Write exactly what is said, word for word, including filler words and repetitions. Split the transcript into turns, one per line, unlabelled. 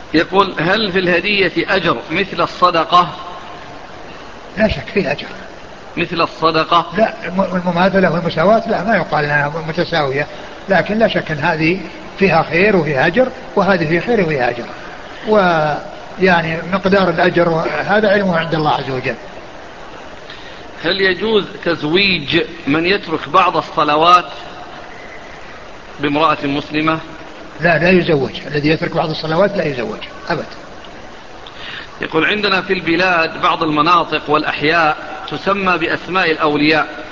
يقول هل في الهدية أجر مثل الصدقة؟
لا شك فيه أجر
مثل الصدقة.
لا المماثلة والمساواة لا، ما يقال أنها متساوية، لكن لا شك أن هذه فيها خير وفيها أجر، وهذه فيها خير وفيها أجر، ويعني مقدار الأجر هذا علمه عند الله عز وجل.
هل يجوز تزويج من يترك بعض الصلوات بامرأة مسلمة؟
لا لا يزوج، الذي يترك بعض الصلوات لا يزوج أبدا.
يقول عندنا في البلاد بعض المناطق والأحياء تسمى بأسماء الأولياء